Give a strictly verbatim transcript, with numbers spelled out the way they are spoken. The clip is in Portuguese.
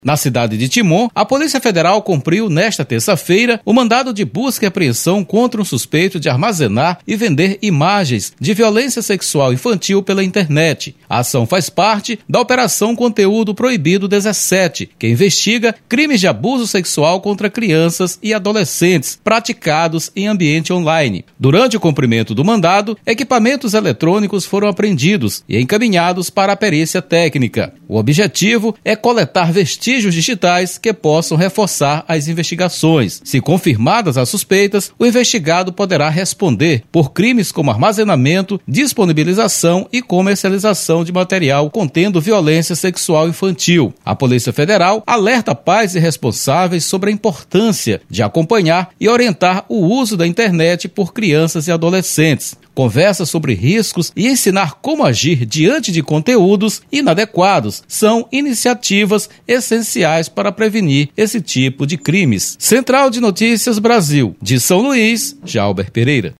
Na cidade de Timon, a Polícia Federal cumpriu nesta terça-feira o mandado de busca e apreensão contra um suspeito de armazenar e vender imagens de violência sexual infantil pela internet. A ação faz parte da Operação Conteúdo Proibido dezessete, que investiga crimes de abuso sexual contra crianças e adolescentes praticados em ambiente online. Durante o cumprimento do mandado, equipamentos eletrônicos foram apreendidos e encaminhados para a perícia técnica. O objetivo é coletar vestígios digitais que possam reforçar as investigações. Se confirmadas as suspeitas, o investigado poderá responder por crimes como armazenamento, disponibilização e comercialização de material contendo violência sexual infantil. A Polícia Federal alerta pais e responsáveis sobre a importância de acompanhar e orientar o uso da internet por crianças e adolescentes. Conversa sobre riscos e ensinar como agir diante de conteúdos inadequados são iniciativas essenciais para prevenir esse tipo de crimes. Central de Notícias Brasil, de São Luís, Jalber Pereira.